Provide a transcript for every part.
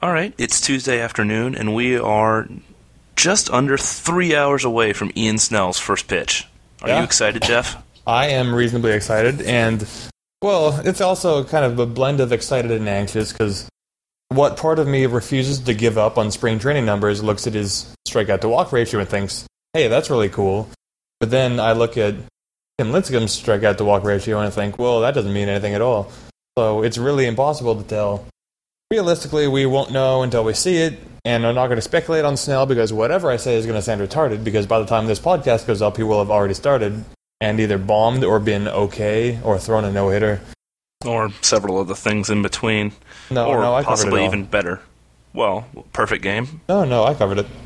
All right, it's Tuesday afternoon, and we are just under 3 hours away from Ian Snell's first pitch. Are you excited, Jeff? I am reasonably excited, and, well, it's also kind of a blend of excited and anxious, because what part of me refuses to give up on spring training numbers looks at his strikeout-to-walk ratio and thinks, hey, that's really cool. But then I look at Tim Lincecum's strikeout-to-walk ratio and I think, well, that doesn't mean anything at all. So it's really impossible to tell. Realistically, we won't know until we see it, and I'm not going to speculate on Snell because whatever I say is going to sound retarded, because by the time this podcast goes up, he will have already started and either bombed or been okay or thrown a no-hitter. Or several of the things in between. No, I covered it possibly all. even better. Well, perfect game. No, I covered it.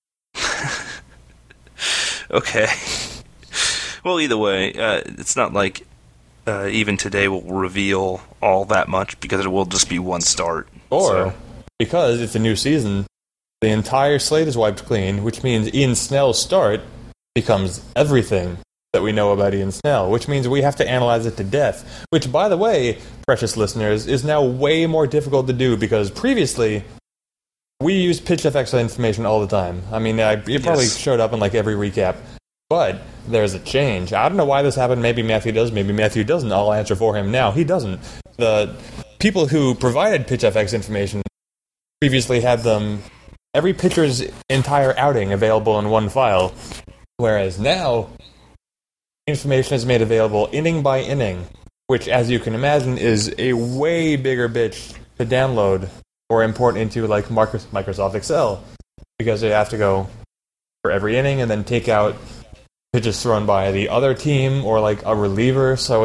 Okay. Well, either way, it's not like even today will reveal all that much because it will just be one start. Or, because it's a new season, the entire slate is wiped clean, which means Ian Snell's start becomes everything that we know about Ian Snell, which means we have to analyze it to death, which, by the way, precious listeners, is now way more difficult to do because previously we used PitchFX information all the time. I mean, it probably showed up in like every recap. But there's a change. I don't know why this happened. Maybe Matthew does. Maybe Matthew doesn't. I'll answer for him now. He doesn't. The people who provided PitchFX information previously had every pitcher's entire outing available in one file, whereas now information is made available inning by inning, which, as you can imagine, is a way bigger bitch to download or import into like Microsoft Excel, because you have to go for every inning and then take out pitches thrown by the other team or like a reliever. So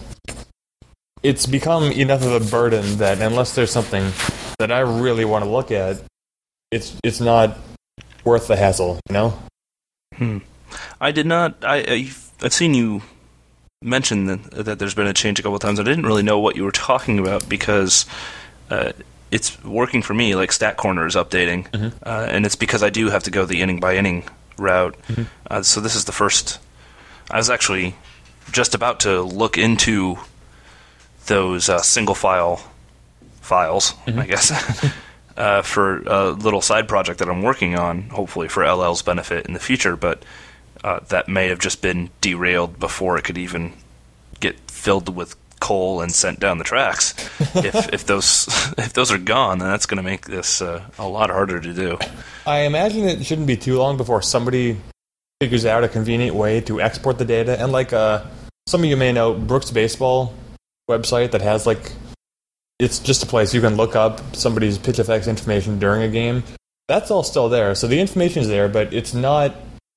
it's become enough of a burden that unless there's something that I really want to look at, it's not worth the hassle, you know? I did not. I've seen you mention that there's been a change a couple of times. I didn't really know what you were talking about because it's working for me. Like Stat Corner is updating, and it's because I do have to go the inning by inning route. So this is the first. I was actually just about to look into those single file files, I guess, for a little side project that I'm working on, hopefully for LL's benefit in the future, but that may have just been derailed before it could even get filled with coal and sent down the tracks. If those are gone, then that's going to make this a lot harder to do. I imagine it shouldn't be too long before somebody figures out a convenient way to export the data. And like some of you may know, Brooks Baseball website that has like, it's just a place you can look up somebody's PitchFX information during a game. That's all still there. So the information is there, but it's not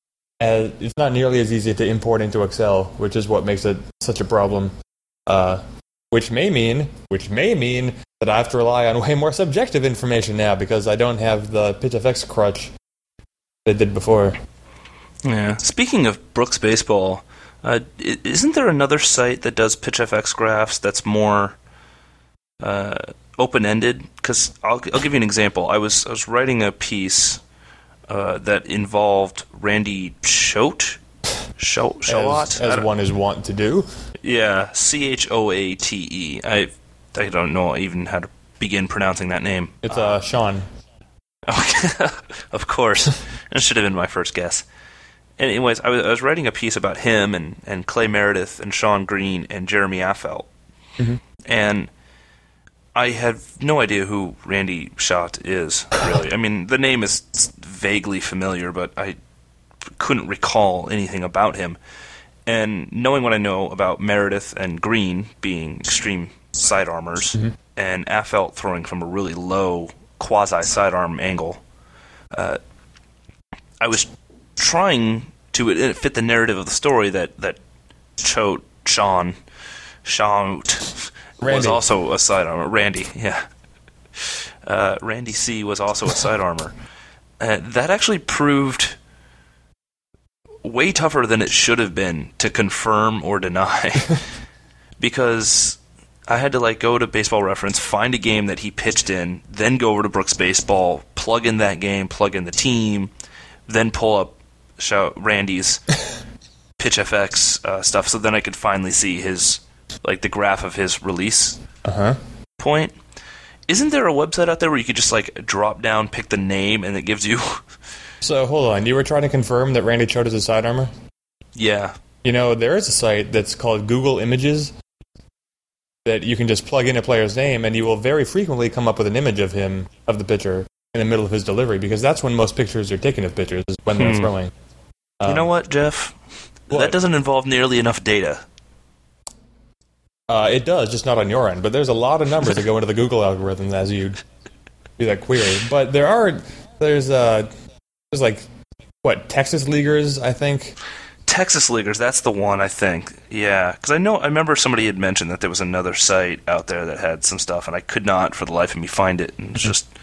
nearly as easy to import into Excel, which is what makes it such a problem. Which may mean that I have to rely on way more subjective information now because I don't have the PitchFX crutch that I did before. Yeah. Speaking of Brooks Baseball, isn't there another site that does PitchFX graphs that's more open-ended? Because I'll give you an example. I was writing a piece that involved Randy Choate. As one is wont to do. Yeah, Choate. I don't know even how to begin pronouncing that name. It's Sean. Okay. Of course. That should have been my first guess. Anyways, I was writing a piece about him and Clay Meredith and Sean Green and Jeremy Affeldt. And I have no idea who Randy Choate is, really. I mean, the name is vaguely familiar, but I couldn't recall anything about him. And knowing what I know about Meredith and Green being extreme sidearmers, and Affeldt throwing from a really low quasi-sidearm angle, I was trying to fit the narrative of the story that Sean was also a sidearmer. Randy, yeah. Randy C. was also a sidearmer. That actually proved way tougher than it should have been to confirm or deny. Because I had to go to Baseball Reference, find a game that he pitched in, then go over to Brooks Baseball, plug in that game, plug in the team, then pull up Randy's PitchFX stuff, so then I could finally see his the graph of his release point. Isn't there a website out there where you could just like drop down, pick the name, and it gives you? So hold on, you were trying to confirm that Randy Choate is a sidearmer? Yeah. You know, there is a site that's called Google Images that you can just plug in a player's name, and you will very frequently come up with an image of him, of the pitcher, in the middle of his delivery, because that's when most pictures are taken of pitchers, is when they're throwing. You know what, Jeff? What? That doesn't involve nearly enough data. It does, just not on your end. But there's a lot of numbers that go into the Google algorithm as you do that query. But there's like, what, Texas Leaguers, I think? Texas Leaguers, that's the one, I think. Yeah, because I remember somebody had mentioned that there was another site out there that had some stuff, and I could not, for the life of me, find it. And it's just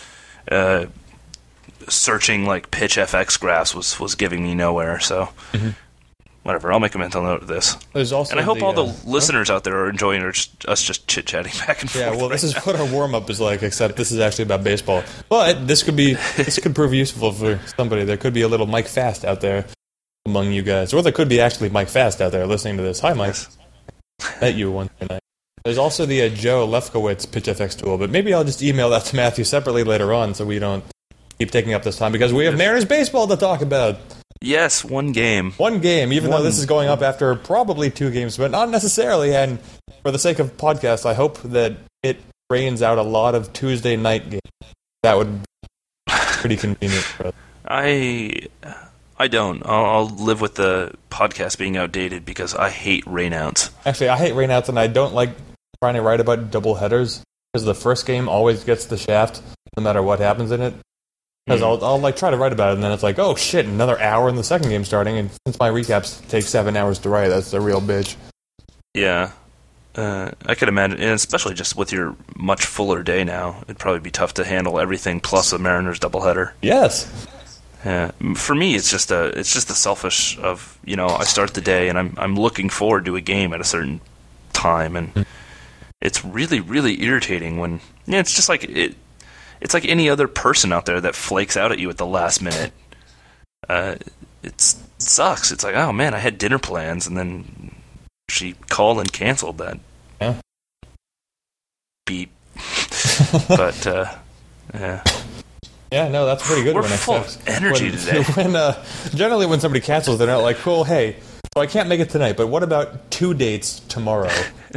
searching like pitch FX graphs was giving me nowhere. So whatever, I'll make a mental note of this. There's also, and I hope all the listeners out there are enjoying us just chit chatting back and forth. Yeah, well, this is what our warm up is like, except this is actually about baseball. But this could prove useful for somebody. There could be a little Mike Fast out there among you guys, or there could be actually Mike Fast out there listening to this. Hi, Mike. Yes. Met you one night. There's also the Joe Lefkowitz Pitch FX tool, but maybe I'll just email that to Matthew separately later on, so we don't keep taking up this time, because we have Mariners baseball to talk about. Yes, one game. One game, even though this is going up after probably 2 games, but not necessarily. And for the sake of podcast, I hope that it rains out a lot of Tuesday night games. That would be pretty convenient for us. I don't. I'll live with the podcast being outdated because I hate rainouts. Actually, I hate rainouts, and I don't like trying to write about double headers, because the first game always gets the shaft, no matter what happens in it. Because I'll like try to write about it, and then it's like, oh shit, another hour in the second game starting, and since my recaps take 7 hours to write, that's a real bitch. Yeah. I could imagine, and especially just with your much fuller day now, it'd probably be tough to handle everything plus a Mariners doubleheader. Yes. Yeah. For me, it's just the selfish of, I start the day and I'm looking forward to a game at a certain time, and it's really, really irritating when it's just like it's like any other person out there that flakes out at you at the last minute. It sucks. It's like, oh man, I had dinner plans, and then she called and canceled that. Yeah. Beep. But yeah. Yeah, no, that's pretty good. We're full of energy today. Generally, when somebody cancels, they're not like, cool, hey, so I can't make it tonight, but what about 2 dates tomorrow?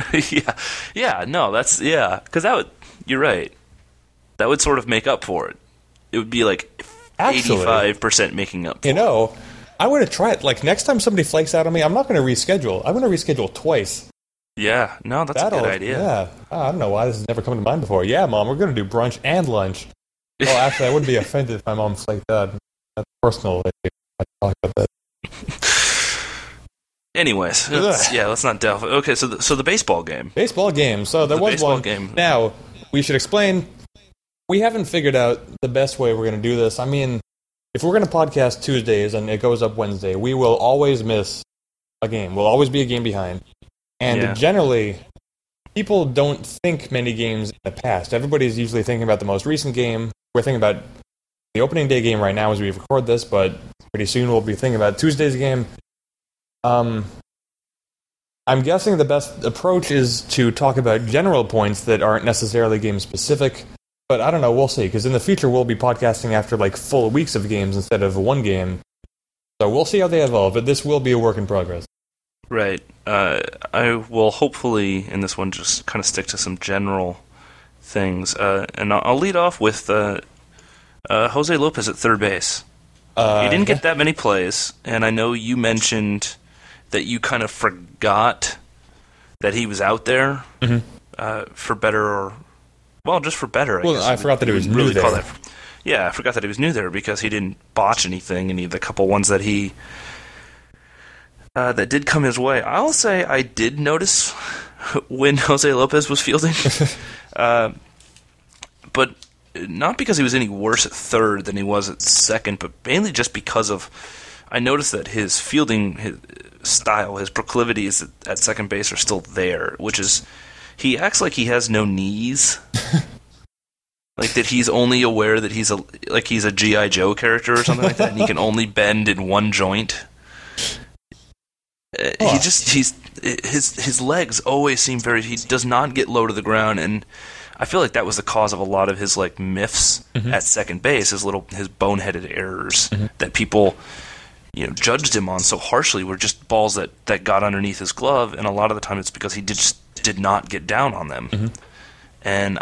Because you're right. That would sort of make up for it. It would be like 85% making up for it. I want to try it. Like, next time somebody flakes out on me, I'm not going to reschedule. I'm going to reschedule twice. Yeah, no, that's a good idea. Yeah. I don't know why this has never come to mind before. Yeah, Mom, we're going to do brunch and lunch. Well, actually, I wouldn't be offended if my mom flaked out. That's personal. I talk about that. Anyways, let's not delve. Okay, so the baseball game. Baseball game. So there was one. Game. Now, we should explain. We haven't figured out the best way we're going to do this. I mean, if we're going to podcast Tuesdays and it goes up Wednesday, we will always miss a game. We'll always be a game behind. And generally, people don't think many games in the past. Everybody's usually thinking about the most recent game. We're thinking about the opening day game right now as we record this, but pretty soon we'll be thinking about Tuesday's game. I'm guessing the best approach is to talk about general points that aren't necessarily game-specific, but I don't know, we'll see, because in the future we'll be podcasting after like full weeks of games instead of one game. So we'll see how they evolve, but this will be a work in progress. Right. I will hopefully, in this one, just kind of stick to some general things. And I'll lead off with Jose Lopez at third base. He didn't get that many plays, and I know you mentioned that you kind of forgot that he was out there for better or... Well, just for better, I guess. I forgot that he was new there. I forgot that he was new there because he didn't botch anything, any of the couple ones that he... that did come his way. I'll say I did notice when Jose Lopez was fielding. But not because he was any worse at third than he was at second, but mainly just because of... I noticed that his fielding his style, his proclivities at second base are still there, which is... He acts like he has no knees. Like that he's only aware that he's a G.I. Joe character or something like that, and he can only bend in one joint. His legs always seem he does not get low to the ground, and I feel like that was the cause of a lot of his like miffs at second base, his boneheaded errors that people judged him on so harshly were just balls that got underneath his glove, and a lot of the time it's because he did not get down on them. And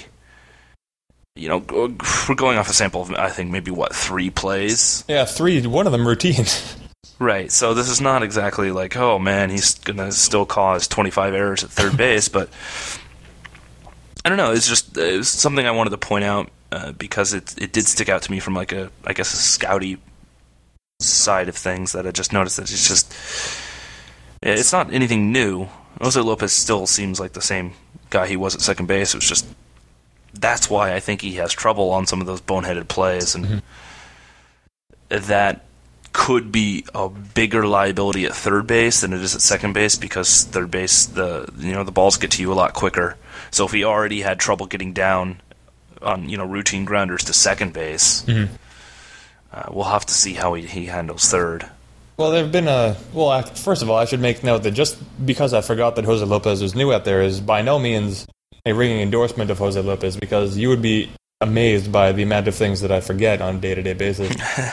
we're going off a sample of, I think, maybe, 3 plays? Yeah, 3, one of them routine. Right, so this is not exactly like, oh man, he's going to still cause 25 errors at third base, but I don't know, it was something I wanted to point out because it did stick out to me from like a scouty side of things, that I just noticed that it's not anything new. Jose Lopez still seems like the same guy he was at second base. It was just, that's why I think he has trouble on some of those boneheaded plays, and that could be a bigger liability at third base than it is at second base, because third base, the balls get to you a lot quicker. So if he already had trouble getting down on routine grounders to second base, we'll have to see how he handles third. Well, there have been first of all, I should make note that just because I forgot that Jose Lopez was new out there is by no means a ringing endorsement of Jose Lopez, because you would be amazed by the amount of things that I forget on a day-to-day basis.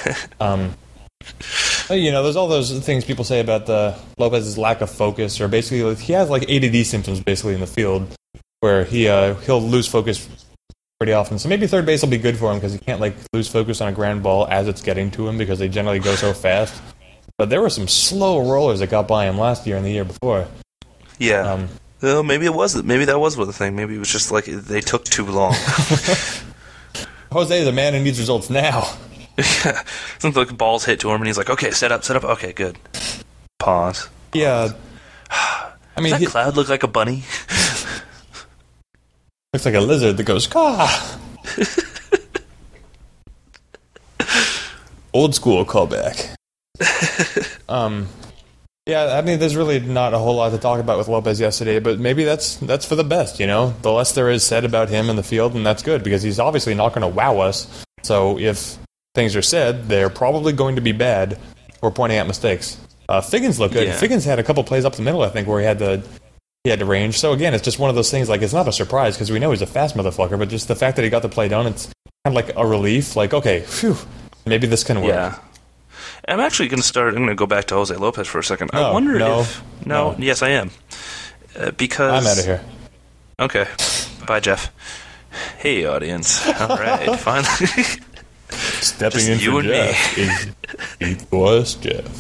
There's all those things people say about Lopez's lack of focus, or basically he has like ADD symptoms basically in the field, where he'll lose focus pretty often. So maybe third base will be good for him because he can't like lose focus on a ground ball as it's getting to him, because they generally go so fast. But there were some slow rollers that got by him last year and the year before. Yeah. Well, maybe that was the thing. Maybe it was just like they took too long. Jose is a man who needs results now. Yeah. Something like balls hit to him and he's like, okay, set up. Okay, good. Pause. Yeah. I mean, does that cloud look like a bunny? Looks like a lizard that goes, "Caw." Old school callback. Yeah, I mean, there's really not a whole lot to talk about with Lopez yesterday, but maybe that's for the best, The less there is said about him in the field, and that's good, because he's obviously not going to wow us. So if things are said, they're probably going to be bad, or pointing out mistakes. Figgins looked good. Yeah. Figgins had a couple plays up the middle, I think, where he had the range. So again, it's just one of those things, like, it's not a surprise, because we know he's a fast motherfucker, but just the fact that he got the play done, it's kind of like a relief. Like, okay, phew, maybe this can work. Yeah. I'm actually going to go back to Jose Lopez for a second. I wonder if... No. Yes, I am. Because... I'm out of here. Okay. Bye, Jeff. Hey, audience. All right, finally. Stepping just in for Jeff is equals Jeff.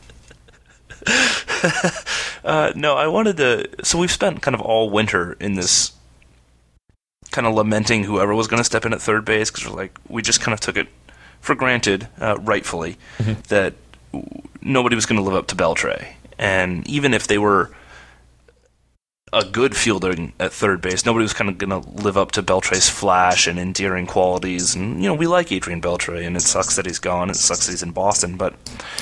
No, I wanted to... So we've spent kind of all winter in this kind of lamenting whoever was going to step in at third base, because we just kind of took it for granted, rightfully, that nobody was going to live up to Beltre. And even if they were a good fielder at third base, nobody was kind of going to live up to Beltre's flash and endearing qualities. And, we like Adrian Beltre, and it sucks that he's gone. It sucks that he's in Boston. But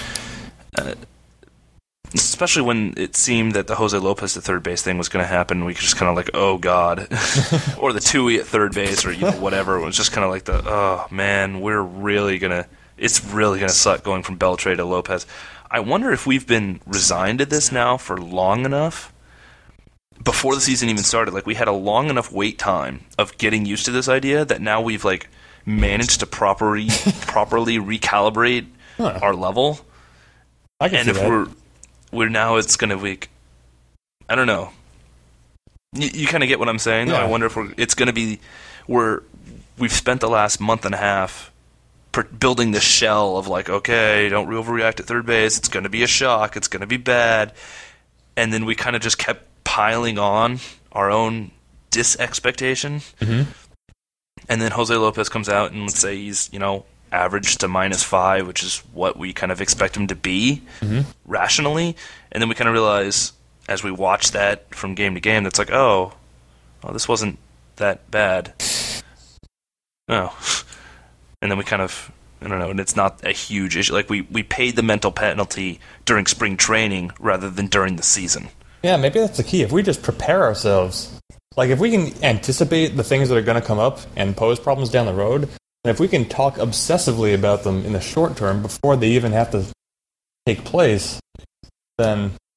especially when it seemed that the Jose Lopez at third base thing was going to happen, we just kind of like, oh, God. Or the Tui at third base, or whatever. It was just kind of like oh, man, it's really going to suck going from Beltre to Lopez. I wonder if we've been resigned to this now for long enough, before the season even started. Like, we had a long enough wait time of getting used to this idea that now we've, managed to properly recalibrate our level. I can see that. We're now it's going to be, I don't know. You kind of get what I'm saying? Yeah. I wonder if it's going to be we've spent the last month and a half building this shell of okay, don't overreact at third base. It's going to be a shock. It's going to be bad. And then we kind of just kept piling on our own disexpectation. Mm-hmm. And then Jose Lopez comes out and let's say he's, average to -5, which is what we kind of expect him to be rationally. And then we kind of realize, as we watch that from game to game, that's oh, this wasn't that bad. Oh. And then we kind of, I don't know, and it's not a huge issue. We paid the mental penalty during spring training rather than during the season. Yeah, maybe that's the key. If we just prepare ourselves, if we can anticipate the things that are going to come up and pose problems down the road, and if we can talk obsessively about them in the short term before they even have to take place, then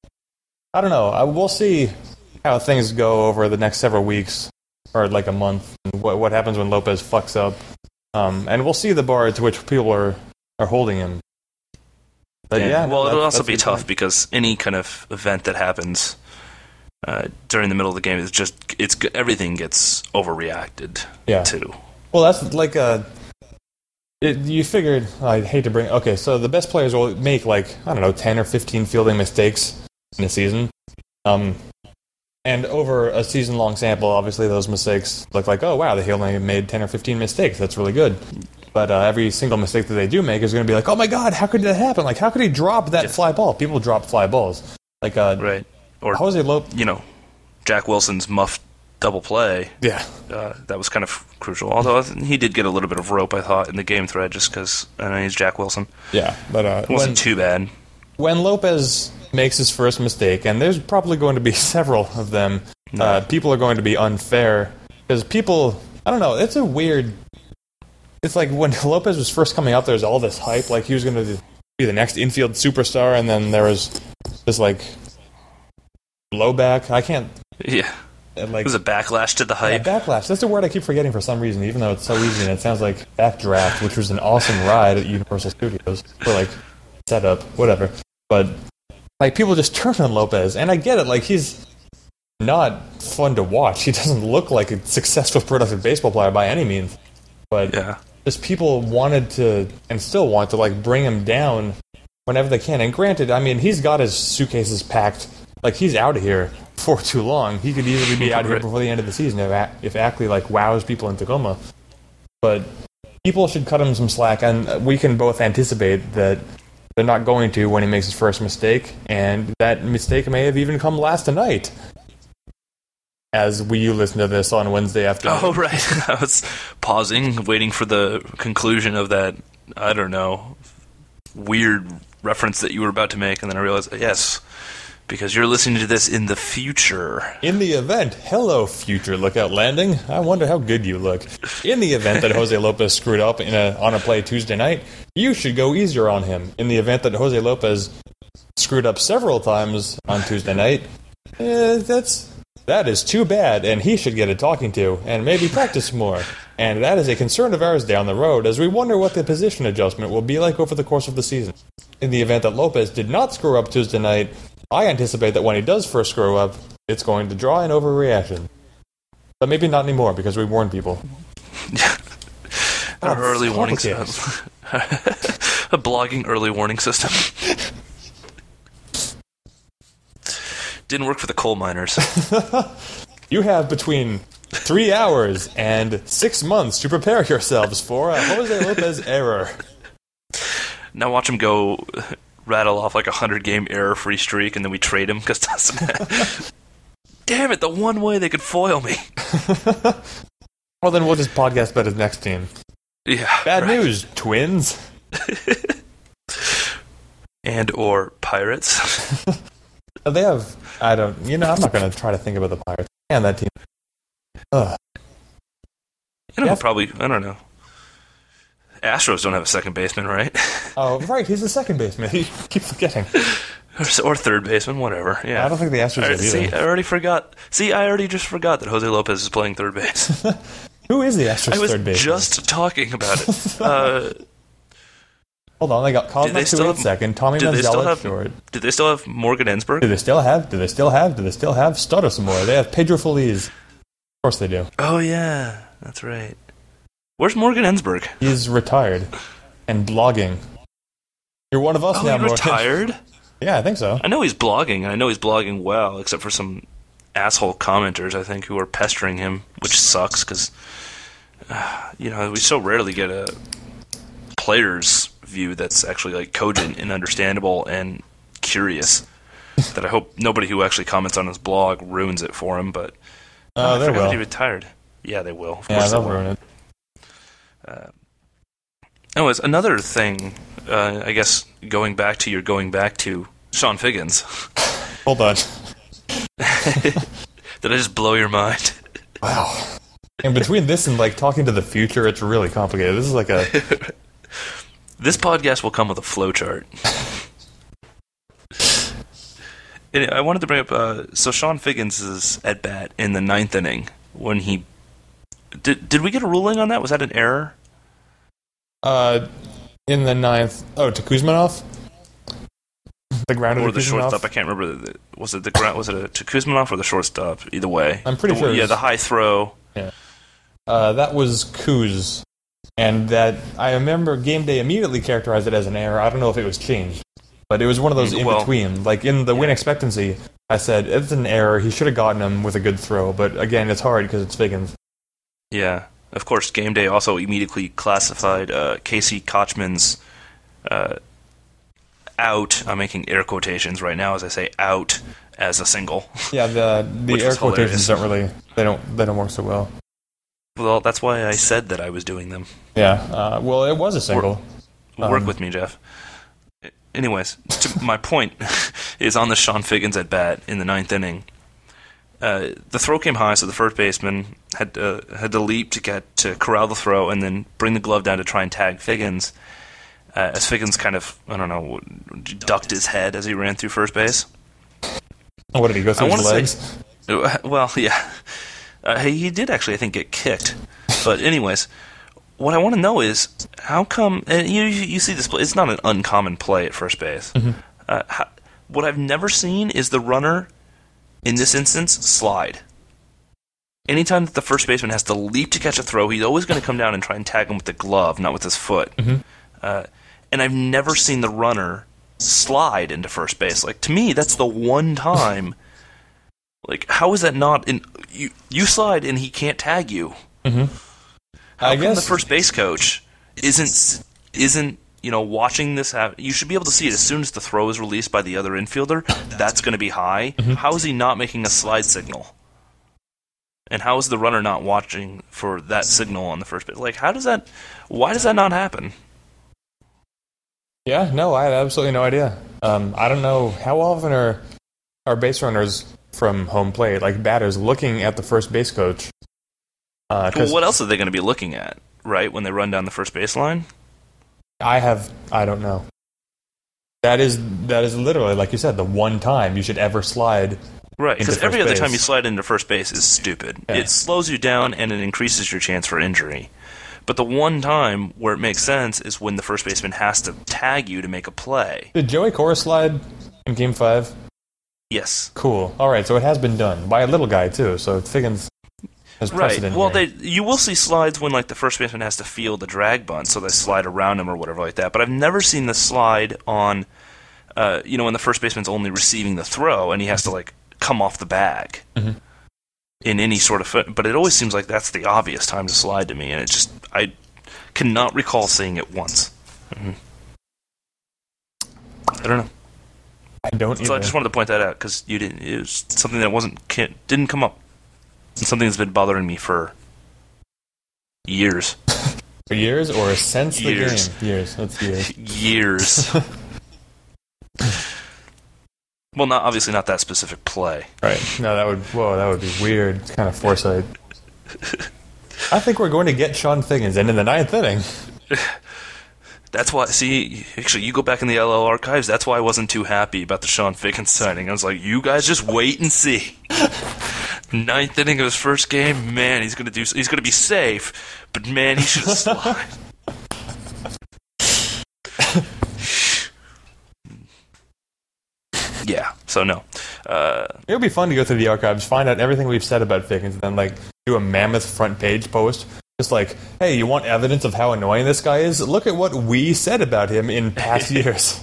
I don't know. We'll see how things go over the next several weeks, or like a month, and what happens when Lopez fucks up. And we'll see the bar to which people are holding him. But well, it'll also be tough because any kind of event that happens during the middle of the game is just everything gets overreacted to. Well, that's like you figured. I hate to bring. Okay, so the best players will make 10 or 15 fielding mistakes in a season. And over a season-long sample, obviously those mistakes look like, oh wow, they only made 10 or 15 mistakes. That's really good. But every single mistake that they do make is going to be like, oh my god, how could that happen? Like, how could he drop that fly ball? People drop fly balls. Right. Or Jose Lopez. Jack Wilson's muffed double play. Yeah. That was kind of crucial. Although he did get a little bit of rope, I thought, in the game thread, just because I know he's Jack Wilson. Yeah, but it wasn't too bad. When Lopez makes his first mistake, and there's probably going to be several of them, people are going to be unfair. Because people, I don't know, it's a weird... It's like when Lopez was first coming up, there was all this hype, like he was going to be the next infield superstar, and then there was this, blowback. I can't... Yeah. It was a backlash to the hype. Yeah, backlash. That's a word I keep forgetting for some reason, even though it's so easy, and it sounds like Backdraft, which was an awesome ride at Universal Studios for, setup, whatever. But, people just turn on Lopez, and I get it, he's not fun to watch. He doesn't look like a successful, productive baseball player by any means. But just people wanted to, and still want to, bring him down whenever they can. And granted, I mean, he's got his suitcases packed. He's out of here for too long. He could easily be out of here before the end of the season if Ackley, wows people in Tacoma. But people should cut him some slack, and we can both anticipate that they're not going to when he makes his first mistake, and that mistake may have even come last night. As you listen to this on Wednesday afternoon. Oh, right. I was pausing, waiting for the conclusion of that, I don't know, weird reference that you were about to make, and then I realized, yes, because you're listening to this in the future. In the event, hello, future lookout landing. I wonder how good you look. In the event that Jose Lopez screwed up on a play Tuesday night, you should go easier on him. In the event that Jose Lopez screwed up several times on Tuesday night, that is too bad, and he should get a talking to, and maybe practice more. And that is a concern of ours down the road, as we wonder what the position adjustment will be like over the course of the season. In the event that Lopez did not screw up Tuesday night, I anticipate that when he does first screw up, it's going to draw an overreaction. But maybe not anymore, because we warned people. Our early warning system. A blogging early warning system. Didn't work for the coal miners. You have between 3 hours and 6 months to prepare yourselves for a Jose Lopez error. Now watch him go rattle off 100-game error-free streak, and then we trade him because damn it, the one way they could foil me. Well, then we'll just podcast about his next team. Yeah. Bad news, Twins. And or Pirates. They have, I'm not going to try to think about the Pirates. And that team. Probably, I don't know. Astros don't have a second baseman, right? Oh, right, he's the second baseman. You keep forgetting. Or third baseman, whatever. Yeah. I don't think the Astros have either. See, I already forgot. See, I already just forgot that Jose Lopez is playing third base. Who is the Astros third baseman? I was just talking about it. Hold on, they got Cosmic to at second, Tommy Manziel at short. Do they still have Morgan Ensberg? Do they still have Stutter some more? They have Pedro Feliz. Of course they do. Oh, yeah, that's right. Where's Morgan Ensberg? He's retired and blogging. You're one of us now, Morgan. Retired? Yeah, I think so. I know he's blogging, and I know he's blogging well, except for some asshole commenters, I think, who are pestering him, which sucks, because, we so rarely get a player's view that's actually cogent and understandable and curious that I hope nobody who actually comments on his blog ruins it for him, but I forgot that he retired. Yeah, they will. Of course they'll ruin it. Anyways, another thing, I guess going back to Sean Figgins. Hold on. Did I just blow your mind? Wow. And between this and talking to the future, it's really complicated. This is a This podcast will come with a flowchart. I wanted to bring up. So Sean Figgins is at bat in the 9th inning when he did. We get a ruling on that? Was that an error? In the 9th. Oh, to Kuzmanov. The ground or the shortstop. I can't remember. Was it the ground? Was it to Kuzmanov or the shortstop? Either way, I'm pretty sure. Yeah, the high throw. Yeah. That was Kuz, and that I remember Game Day immediately characterized it as an error. I don't know if it was changed, but it was one of those in between. Like in the win expectancy, I said it's an error. He should have gotten him with a good throw, but again, it's hard because it's Figgins. Yeah, of course. Game Day also immediately classified Casey Kochman's out. I'm making air quotations right now as I say out as a single. Yeah, the air quotations don't really they don't work so well. Well, that's why I said that I was doing them. Yeah, well, it was a single. Work with me, Jeff. Anyways, my point is on the Sean Figgins at bat in the 9th inning. The throw came high, so the first baseman had to leap to corral the throw and then bring the glove down to try and tag Figgins. As Figgins kind of, I don't know, ducked his head as he ran through first base. What did he go through his legs? Well, yeah. He did actually, I think, get kicked. But anyways, what I want to know is, how come... And you see this play. It's not an uncommon play at first base. Mm-hmm. What I've never seen is the runner, in this instance, slide. Anytime that the first baseman has to leap to catch a throw, he's always going to come down and try and tag him with the glove, not with his foot. Mm-hmm. And I've never seen the runner slide into first base. Like, to me, that's the one time... Like, how is that not... You slide and he can't tag you. Mm-hmm. How come the first base coach isn't watching this happen? You should be able to see it as soon as the throw is released by the other infielder. That's going to be high. Mm-hmm. How is he not making a slide signal? And how is the runner not watching for that signal on the first base? Like, why does that not happen? Yeah, no, I have absolutely no idea. I don't know how often are base runners from home plate, like batters, looking at the first base coach. Well, what else are they going to be looking at, right, when they run down the first baseline? I don't know. That is literally, like you said, the one time you should ever slide. Right, because every other time you slide into first base is stupid. Yeah. It slows you down and it increases your chance for injury. But the one time where it makes sense is when the first baseman has to tag you to make a play. Did Joey Cora slide in Game 5? Yes. Cool. All right, so it has been done by a little guy too. So Figgins has precedent. Right. Well, here. You will see slides when like the first baseman has to field a drag bunt, so they slide around him or whatever like that. But I've never seen the slide on, when the first baseman's only receiving the throw and he has to like come off the bag in any sort of. But it always seems like that's the obvious time to slide to me, and I cannot recall seeing it once. Mm-hmm. I don't know. I don't. So I just wanted to point that out because you didn't. It was something that didn't come up. It's something that's been bothering me for years. For years or since the years. game? Years. That's years. Years. Well, obviously not that specific play. Right. No, that would be weird. It's kind of foresight. I think we're going to get Sean Figgins in the 9th inning. That's why, actually, you go back in the LL archives, that's why I wasn't too happy about the Sean Figgins signing. I was like, you guys just wait and see. 9th inning of his first game, man, he's going to be safe, but man, he should slide. Yeah, so no. It would be fun to go through the archives, find out everything we've said about Figgins, and then, like, do a mammoth front page post. Just like, hey, you want evidence of how annoying this guy is? Look at what we said about him in past years.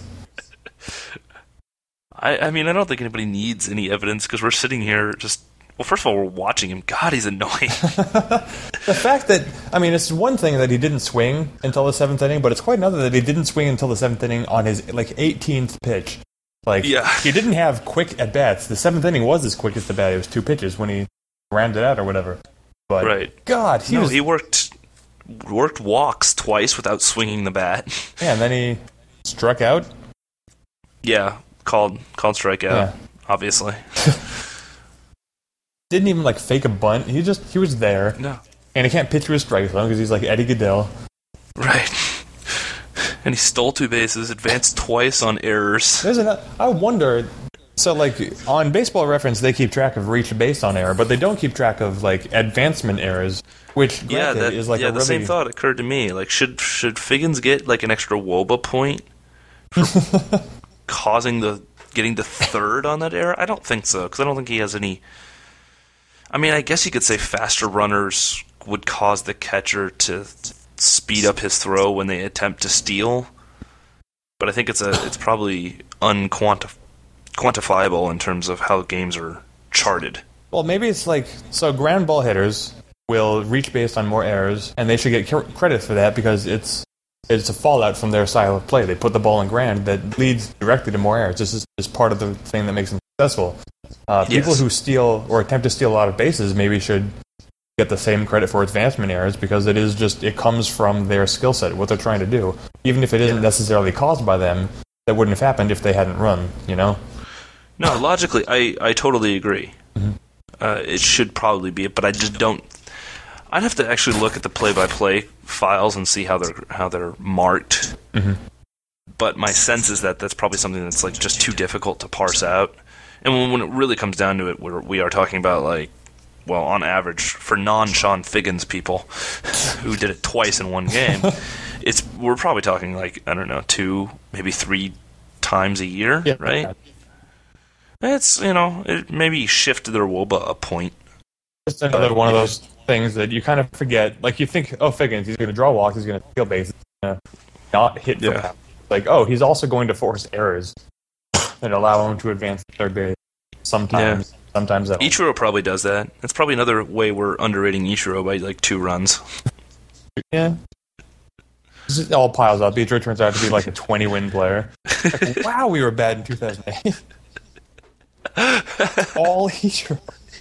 I mean, I don't think anybody needs any evidence because we're sitting here just... Well, first of all, we're watching him. God, he's annoying. The fact that... I mean, it's one thing that he didn't swing until the 7th inning, but it's quite another that he didn't swing until the 7th inning on his, 18th pitch. Like, yeah. He didn't have quick at-bats. The 7th inning was his quickest at-bat. It was 2 pitches when he rounded out or whatever. But, right. God, he worked walks twice without swinging the bat. Yeah, and then he struck out. Yeah, called strikeout, obviously. Didn't even, fake a bunt. He was there. No. And he can't pitch to a strike zone because he's like Eddie Goodell. Right. And he stole 2 bases, advanced twice on errors. I wonder, So, like, on Baseball Reference, they keep track of reach based on error, but they don't keep track of, like, advancement errors, which, granted, is, like, a really... the same thought occurred to me. Like, should Figgins get, like, an extra WOBA point for getting the third on that error? I don't think so, because I don't think he has any... I mean, I guess you could say faster runners would cause the catcher to speed up his throw when they attempt to steal, but I think it's probably quantifiable in terms of how games are charted. Well, maybe it's like, so ground ball hitters will reach based on more errors, and they should get credit for that because it's a fallout from their style of play. They put the ball in ground that leads directly to more errors. This is part of the thing that makes them successful. People who steal or attempt to steal a lot of bases maybe should get the same credit for advancement errors because it comes from their skill set, what they're trying to do. Even if it isn't necessarily caused by them, that wouldn't have happened if they hadn't run, you know? No, logically, I totally agree. Mm-hmm. It should probably be it, but I just don't. I'd have to actually look at the play-by-play files and see how they're marked. Mm-hmm. But my sense is that that's probably something that's like just too difficult to parse out. And when it really comes down to it, we are talking about, like, well, on average, for non-Sean Figgins people who did it twice in one game, we're probably talking, like, I don't know, 2, maybe 3 times a year, right? It's, maybe shift their WOBA a point. Just another one of those things that you kind of forget. Like, you think, oh, Figgins, he's going to draw walks, he's going to steal bases, he's going to not hit the pass. Like, oh, he's also going to force errors that allow him to advance to third base sometimes. Yeah. Sometimes that Ichiro probably does that. That's probably another way we're underrating Ichiro by, like, 2 runs. Yeah. It all piles up. Ichiro turns out to be like a 20-win player. Like, wow, we were bad in 2008. All Ichiro.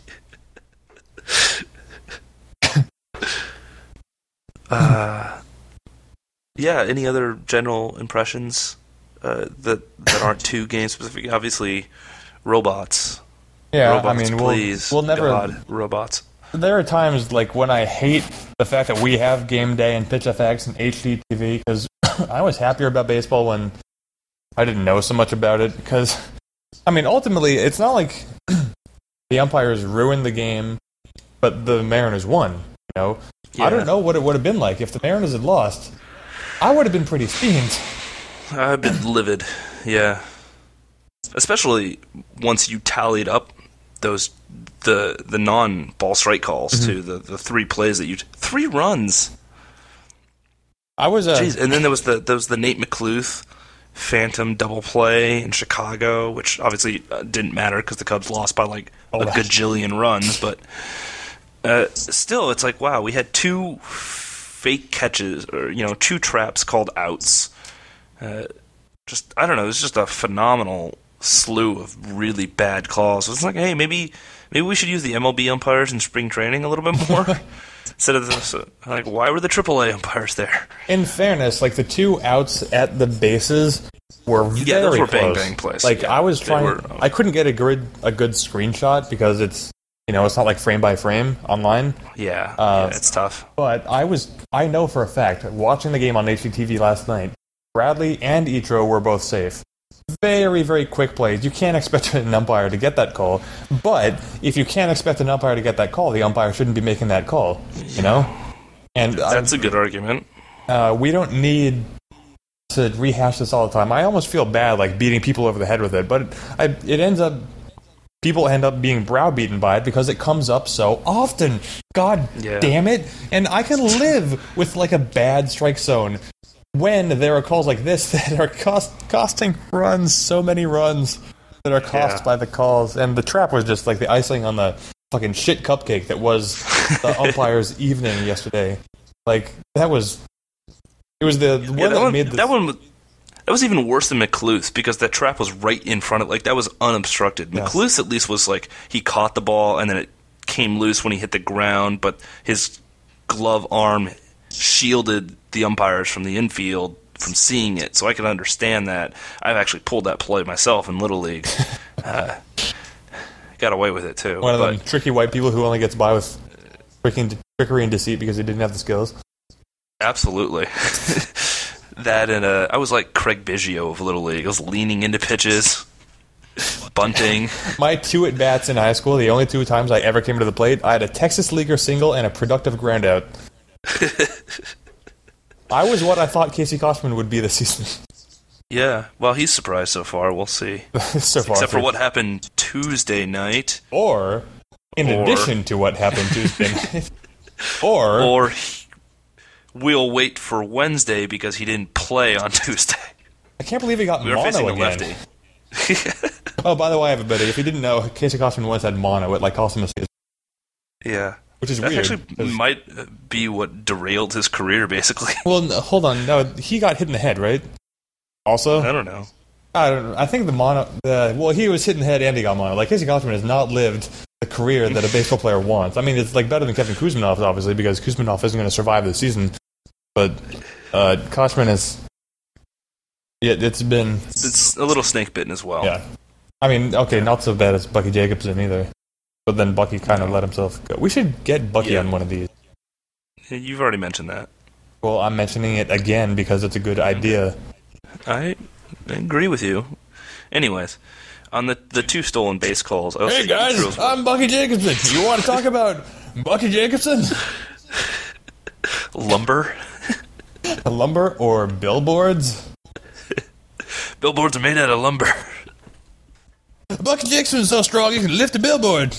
Yeah, any other general impressions that aren't too game specific? Obviously, robots. Yeah, robots, I mean, please, we'll never... God, robots. There are times, like, when I hate the fact that we have Game Day and PitchFX and HD TV, because I was happier about baseball when I didn't know so much about it, because, I mean, ultimately, it's not like the umpires ruined the game, but the Mariners won, you know? Yeah. I don't know what it would have been like. If the Mariners had lost, I would have been pretty steamed. I've been livid, yeah. Especially once you tallied up the non-ball strike calls to the 3 plays that 3 runs. I was Jeez, and then there was the Nate McLuth phantom double play in Chicago, which obviously didn't matter because the Cubs lost by like a gajillion runs, but still, it's like, wow, we had 2 fake catches, or 2 traps called outs. Just, I don't know, it was just a phenomenal slew of really bad calls. It's like, hey, maybe we should use the MLB umpires in spring training a little bit more. Instead of this, like, why were the AAA umpires there? In fairness, like, the 2 outs at the bases were very those were close. bang plays. Like, I was trying, I couldn't get a good screenshot because it's it's not like frame by frame online. Yeah, it's tough. But I know for a fact, watching the game on HDTV last night, Bradley and Ichiro were both safe. Very, very quick plays. You can't expect an umpire to get that call. But if you can't expect an umpire to get that call, the umpire shouldn't be making that call. And that's a good argument. We don't need to rehash this all the time. I almost feel bad, like, beating people over the head with it. But people end up being browbeaten by it because it comes up so often. God damn it. And I can live with, like, a bad strike zone when there are calls like this that are costing runs, so many runs that are cost by the calls. And the trap was just like the icing on the fucking shit cupcake that was the umpire's evening yesterday. Like, it was the one that made this... That was even worse than McLuth because that trap was right in front of, like, that was unobstructed. Yes. McLuth at least was like, he caught the ball and then it came loose when he hit the ground, but his glove arm shielded the umpires from the infield from seeing it, so I can understand that. I've actually pulled that play myself in Little League. Got away with it, too. One of them tricky white people who only gets by with trickery and deceit because he didn't have the skills. Absolutely. That and I was like Craig Biggio of Little League. I was leaning into pitches. bunting. My 2 at-bats in high school, the only 2 times I ever came to the plate, I had a Texas Leaguer single and a productive groundout. I was what I thought Casey Kosman would be this season. Yeah, well, he's surprised so far. We'll see. Except for what happened Tuesday night. Or, in addition to what happened Tuesday night. Or we'll wait for Wednesday because he didn't play on Tuesday. I can't believe he got mono again. We were facing the lefty. Oh, by the way, everybody, if you didn't know, Casey Kosman once had mono. It cost him a season. Yeah. Which is that weird. Actually might be what derailed his career, basically. Well, hold on. No, he got hit in the head, right? Also? I don't know. I think the mono... he was hit in the head and he got mono. Casey Kosman has not lived the career that a baseball player wants. I mean, it's better than Kevin Kuzminov, obviously, because Kuzminov isn't going to survive the season. But Kosman is... Yeah, it's a little snake bitten as well. Yeah. I mean, okay, not so bad as Bucky Jacobson either. But then Bucky kind of let himself go. We should get Bucky on one of these. You've already mentioned that. Well, I'm mentioning it again because it's a good idea. I agree with you. Anyways, on the 2 stolen base calls... Hey guys, I'm Bucky Jacobson. You want to talk about Bucky Jacobson? Lumber? Lumber or billboards? Billboards are made out of lumber. Bucky Jacobson's so strong he can lift a billboard.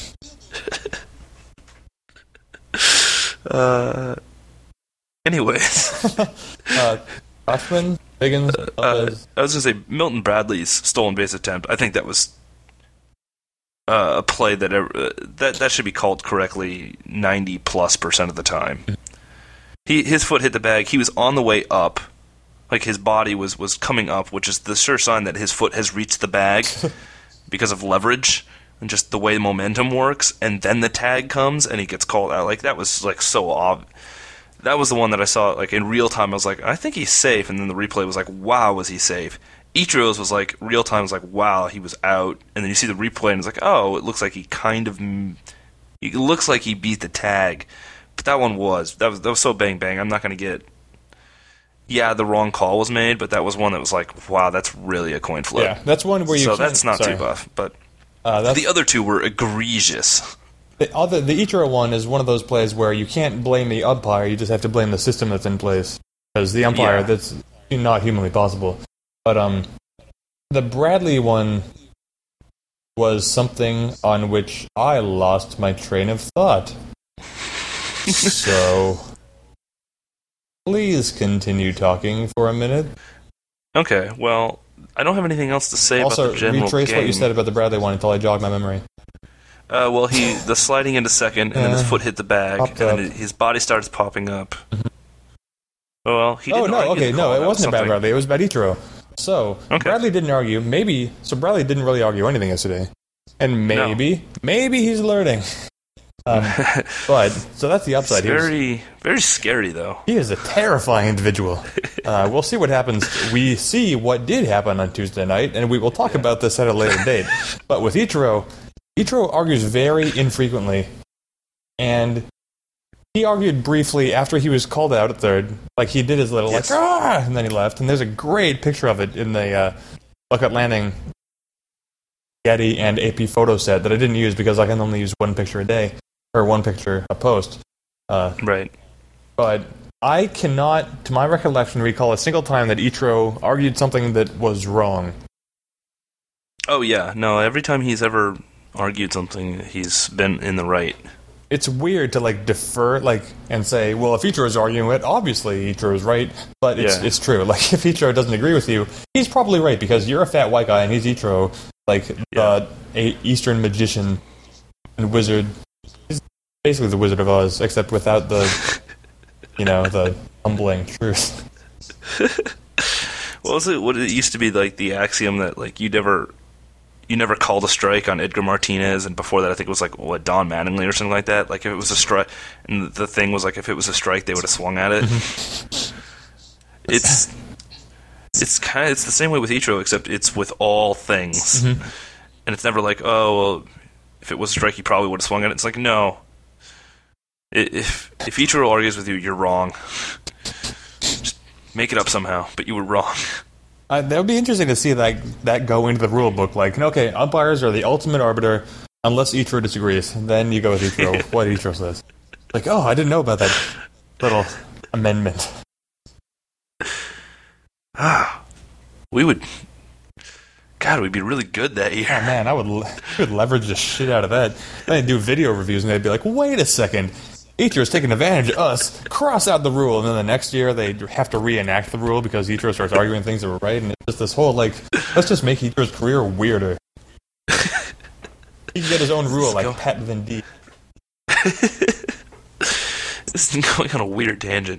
Anyways. Kosman, Biggins, I was going to say Milton Bradley's stolen base attempt. I think that was a play that should be called correctly 90+% of the time. His foot hit the bag. He was on the way up. His body was coming up, which is the sure sign that his foot has reached the bag because of leverage and just the way momentum works. And then the tag comes and he gets called out. That was so obvious. That was the one that I saw in real time. I was like, I think he's safe. And then the replay was like, wow, was he safe? Ichiro's was real time was like, wow, he was out. And then you see the replay and it's like, oh, it looks like it looks like he beat the tag. But that one was so bang bang. I'm not going to get. Yeah, the wrong call was made, but that was one that was like, wow, that's really a coin flip. Yeah, that's one where you. So that's not too buff, but the other 2 were egregious. The Ichiro one is one of those plays where you can't blame the umpire; you just have to blame the system that's in place. Because the umpire, that's not humanly possible. But the Bradley one was something on which I lost my train of thought. So, please continue talking for a minute. Okay, well, I don't have anything else to say about the general retrace game. what you said about the Bradley one until I jog my memory. Well, the sliding into second, and then his foot hit the bag, and then his body starts popping up. Well, he didn't it wasn't about Bradley. It was about Ichiro. So, Bradley didn't argue. Bradley didn't really argue anything yesterday. And maybe he's learning. So that's the upside. It's very, very scary, though. He is a terrifying individual. We'll see what happens. We see what did happen on Tuesday night, and we will talk about this at a later date. But with Ichiro argues very infrequently, and he argued briefly after he was called out at third. He did his little, and then he left. And there's a great picture of it in the Bucket Landing Getty and AP photo set that I didn't use because I can only use one picture a day, or one picture a post. Right. But I cannot, to my recollection, recall a single time that Ichiro argued something that was wrong. Oh, yeah. No, every time he's ever argued something, he's been in the right. It's weird to defer and say, well, if Ichiro's arguing it, obviously Ichiro's right, but it's true. If Ichiro doesn't agree with you, he's probably right because you're a fat white guy and he's Ichiro, the Eastern magician and wizard. He's basically the Wizard of Oz, except without the the humbling truth. What it used to be the axiom that you never called a strike on Edgar Martinez, and before that I think it was Don Mattingly or something like that. If it was a strike, and the thing was if it was a strike, they would have swung at it. It's the same way with Ichiro, except it's with all things, and it's never if it was a strike, he probably would have swung at it. It's no. If Ichiro argues with you, you're wrong. Just make it up somehow, but you were wrong. That would be interesting to see that go into the rule book. Like, okay, umpires are the ultimate arbiter unless Ichiro disagrees. Then you go with Ichiro, what Ichiro says. Like, oh, I didn't know about that little amendment. We'd be really good that year. Oh man, I would leverage the shit out of that. Then they'd do video reviews and they'd be like, wait a second, Ichiro's taking advantage of us, cross out the rule. And then the next year they'd have to reenact the rule because Ichiro starts arguing things that were right. And it's just this whole, like, let's just make Ichiro's career weirder. He can get his own rule, like Pat Venditti. This is going on a weird tangent.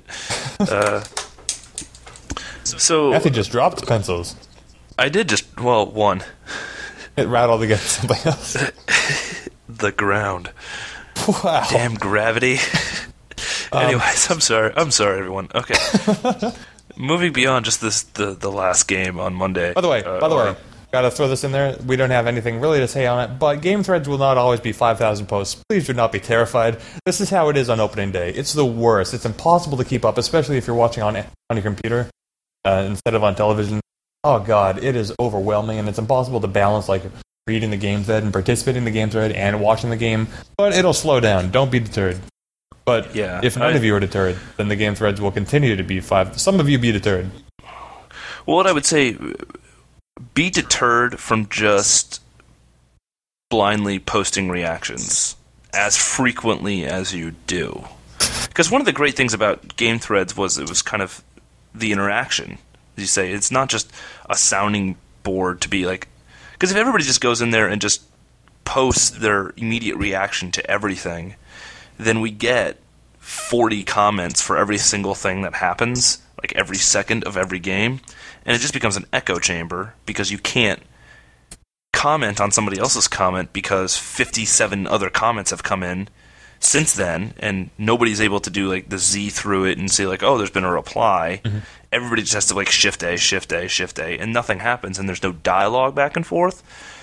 So Matthew just dropped pencils. I did one. It rattled against something else. The ground. Wow. Damn gravity. Anyways, I'm sorry, everyone. Okay. Moving beyond just the last game on Monday. By the way, gotta throw this in there. We don't have anything really to say on it, but game threads will not always be 5,000 posts. Please do not be terrified. This is how it is on opening day. It's the worst. It's impossible to keep up, especially if you're watching on your computer instead of on television. Oh god, it is overwhelming, and it's impossible to balance like reading the game thread and participating in the game thread and watching the game. But it'll slow down. Don't be deterred. But yeah, if none of you are deterred, then the game threads will continue to be 5. Some of you be deterred. Well, what I would say, be deterred from just blindly posting reactions as frequently as you do. Because one of the great things about game threads was it was kind of the interaction. As you say, it's not just a sounding board to be like... Because if everybody just goes in there and just posts their immediate reaction to everything, then we get 40 comments for every single thing that happens, like every second of every game, and it just becomes an echo chamber because you can't comment on somebody else's comment because 57 other comments have come in since then, and nobody's able to do like the Z through it and say like, oh, there's been a reply. Mm-hmm. Everybody just has to like shift A, shift A, shift A, and nothing happens, and there's no dialogue back and forth.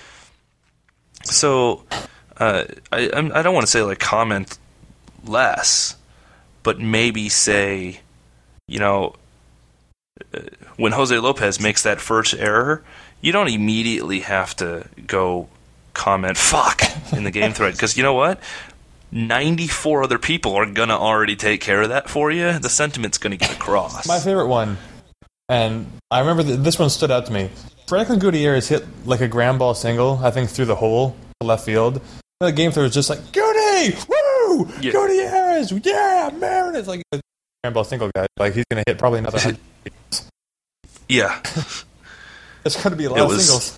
So I don't want to say like comment less, but maybe say, you know, when Jose Lopez makes that first error, you don't immediately have to go comment fuck in the game thread, because you know what? 94 other people are going to already take care of that for you. The sentiment's going to get across. My favorite one, and I remember this one stood out to me. Franklin Gutierrez hit like a ground ball single, I think, through the hole to left field. And the game thread was just like, Goody! Woo! Yeah. Gutierrez! Yeah, man! It's like a ground ball single guy. Like, he's going to hit probably another 100. Yeah. There's going to be a lot of singles.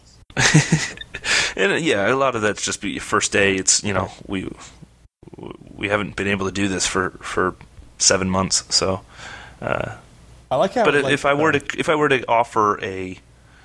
And yeah, a lot of that's just be first day. It's, you know, we haven't been able to do this for 7 months, so. I like how. But if I were to offer a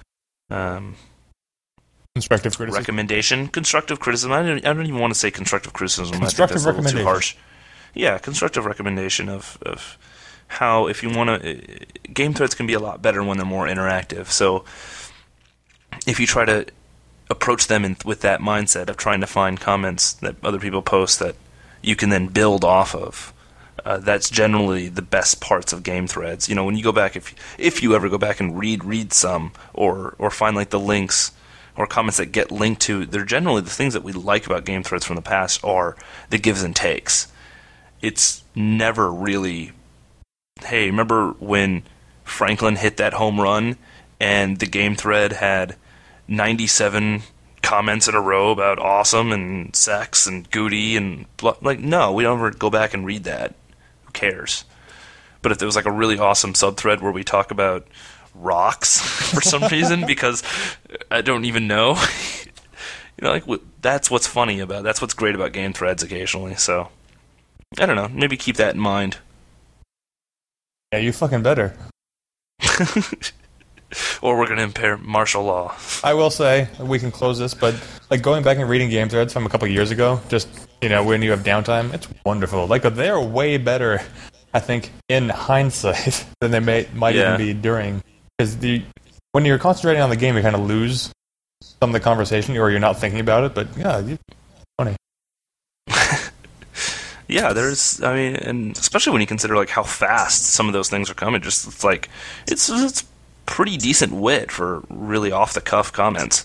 constructive criticism constructive criticism. I don't even want to say constructive criticism. Constructive I think that's a little too harsh. Yeah, constructive recommendation of how, if you want to, game threads can be a lot better when they're more interactive. So if you try to approach them with that mindset of trying to find comments that other people post that you can then build off of, that's generally the best parts of game threads. You know, when you go back, if you ever go back and read some or find like the links or comments that get linked to, they're generally the things that we like about game threads from the past are the gives and takes. It's never really, hey, remember when Franklin hit that home run and the game thread had 97 comments in a row about awesome and sex and goody and blah. Like, no, we don't ever go back and read that. Who cares? But if there was like a really awesome subthread where we talk about rocks for some reason, because I don't even know, you know, like that's what's funny about, that's what's great about game threads occasionally. So I don't know, maybe keep that in mind. Yeah, you fucking better. Or we're going to impair martial law. I will say, we can close this, but like going back and reading game threads from a couple of years ago, just, you know, when you have downtime, it's wonderful. Like, they're way better, I think, in hindsight than they might even be during. Because when you're concentrating on the game, you kind of lose some of the conversation, or you're not thinking about it, but yeah, it's funny. Yeah, there's, I mean, and especially when you consider like how fast some of those things are coming, just it's pretty decent wit for really off-the-cuff comments.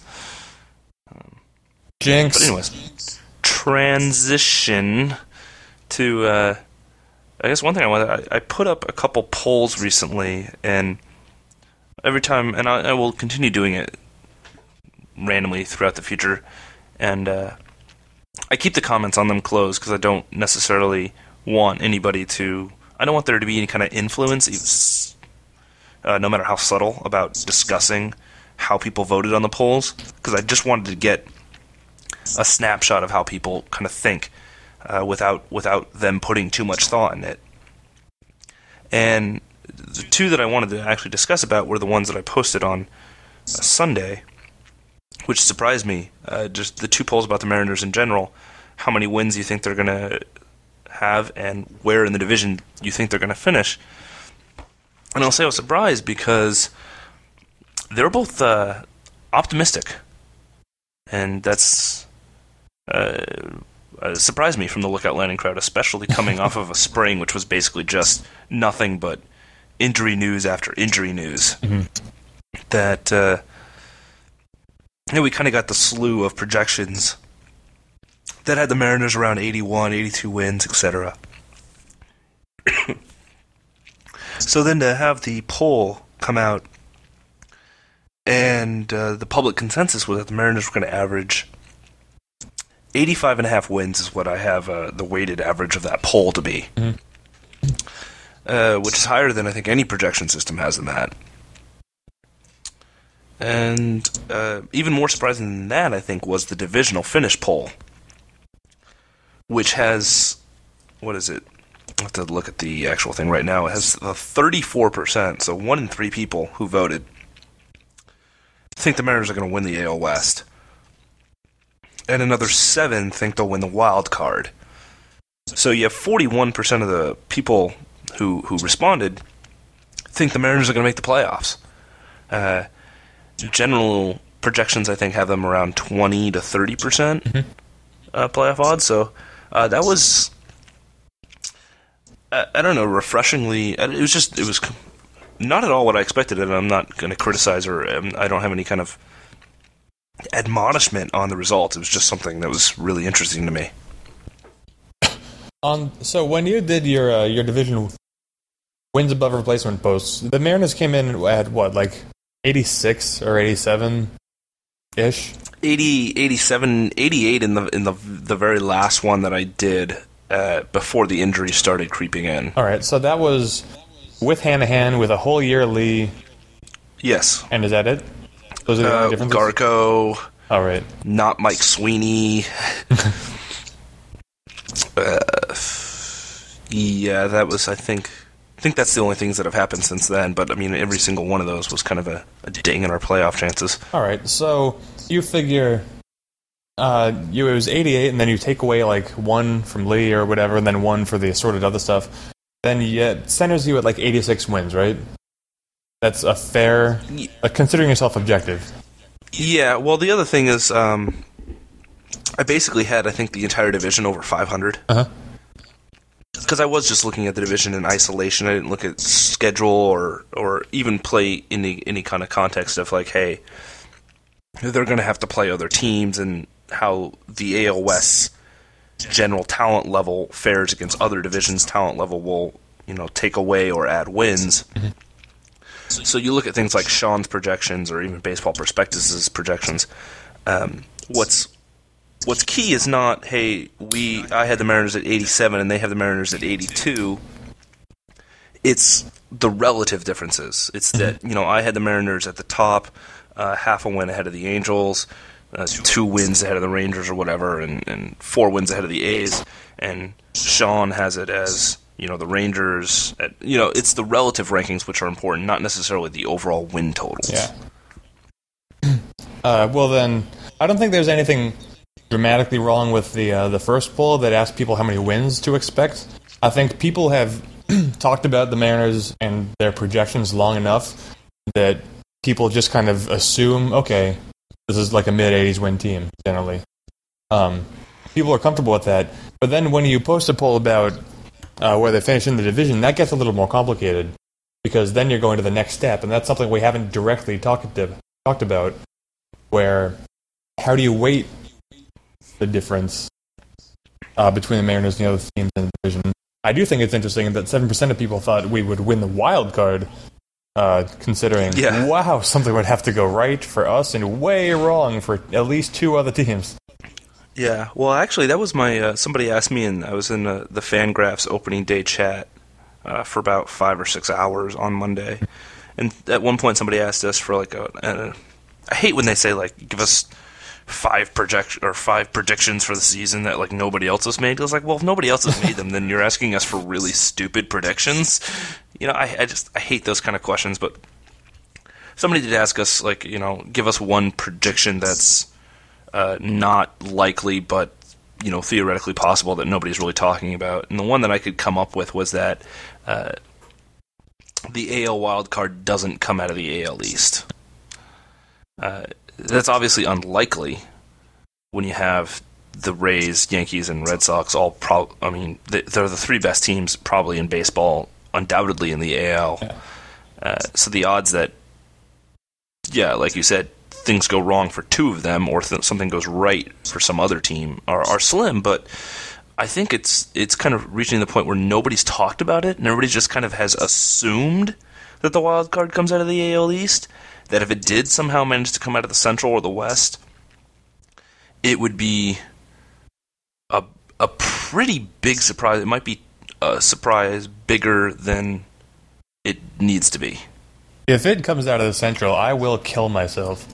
Jinx. But anyways, transition to, I guess one thing I put up a couple polls recently, and every time, and I will continue doing it randomly throughout the future, and I keep the comments on them closed because I don't necessarily want anybody to, I don't want there to be any kind of influence, no matter how subtle, about discussing how people voted on the polls, because I just wanted to get a snapshot of how people kind of think without them putting too much thought in it. And the two that I wanted to actually discuss about were the ones that I posted on Sunday, which surprised me. Just the two polls about the Mariners in general, how many wins you think they're going to have, and where in the division you think they're going to finish. And I'll say I was surprised because they're both optimistic. And that's surprised me from the Lookout Landing crowd, especially coming off of a spring which was basically just nothing but injury news after injury news. Mm-hmm. That we kind of got the slew of projections that had the Mariners around 81, 82 wins, etc. So then to have the poll come out, and the public consensus was that the Mariners were going to average 85.5 wins is what I have the weighted average of that poll to be. Mm-hmm. Which is higher than I think any projection system has them at. And even more surprising than that, I think, was the divisional finish poll, which has, what is it? I have to look at the actual thing right now. It has 34%, so 1 in 3 people who voted think the Mariners are going to win the AL West. And another 7 think they'll win the wild card. So you have 41% of the people who responded think the Mariners are going to make the playoffs. General projections, I think, have them around 20 to 30% playoff odds. So that was, I don't know, refreshingly. It was not at all what I expected, and I'm not going to criticize or I don't have any kind of admonishment on the results. It was just something that was really interesting to me. So when you did your division wins above replacement posts, the Mariners came in at what, like 86 or 87-ish? 80, 87, 88 in the very last one that I did before the injury started creeping in. All right, so that was with Hanahan, with a whole year Lee. Yes. And is that it? Those are the only differences? Garco. All right. Not Mike Sweeney. Yeah, that was, I think that's the only things that have happened since then. But, I mean, every single one of those was kind of a ding in our playoff chances. All right, so you figure it was 88, and then you take away, like, 1 from Lee or whatever, and then 1 for the assorted other stuff. Then it centers you at, like, 86 wins, right? That's a fair, considering yourself objective. Yeah, well, the other thing is, I basically had, I think, the entire division over 500. Uh-huh. Because I was just looking at the division in isolation. I didn't look at schedule or even play in any kind of context of, like, hey, they're going to have to play other teams and how the AL West's general talent level fares against other divisions' talent level will, take away or add wins. Mm-hmm. So you look at things like Sean's projections or even Baseball Prospectus' projections. What's key is not, hey, I had the Mariners at 87 and they have the Mariners at 82. It's the relative differences. It's that, I had the Mariners at the top, half a win ahead of the Angels, 2 wins ahead of the Rangers or whatever, and 4 wins ahead of the A's. And Sean has it as, the Rangers. It's the relative rankings which are important, not necessarily the overall win totals. Yeah. Well, then, I don't think there's anything dramatically wrong with the first poll that asked people how many wins to expect. I think people have talked about the Mariners and their projections long enough that people just kind of assume, okay, this is like a mid-80s win team, generally. People are comfortable with that. But then when you post a poll about where they finish in the division, that gets a little more complicated. because then you're going to the next step, and that's something we haven't directly talked about. Where how do you weight the difference between the Mariners and the other teams in the division? I do think it's interesting that 7% of people thought we would win the wild card, considering, wow, something would have to go right for us and way wrong for at least two other teams. Yeah, well, actually, that was my... somebody asked me, and I was in the Fangraphs opening day chat for about 5 or 6 hours on Monday. And at one point, somebody asked us for, like, I hate when they say, like, give us five predictions for the season that, like, nobody else has made. I was like, well, if nobody else has made them, then you're asking us for really stupid predictions. You know, I hate those kind of questions, but somebody did ask us, like, you know, give us one prediction that's not likely, but, you know, theoretically possible that nobody's really talking about. And the one that I could come up with was that the AL wildcard doesn't come out of the AL East. That's obviously unlikely when you have the Rays, Yankees, and Red Sox all they're the three best teams probably in baseball, undoubtedly in the AL. Yeah. So the odds that, like you said, things go wrong for two of them or something goes right for some other team are slim, but I think it's kind of reaching the point where nobody's talked about it and everybody just kind of has assumed that the wild card comes out of the AL East, that if it did somehow manage to come out of the Central or the West, it would be a pretty big surprise. It might be a surprise bigger than it needs to be. If it comes out of the Central, I will kill myself.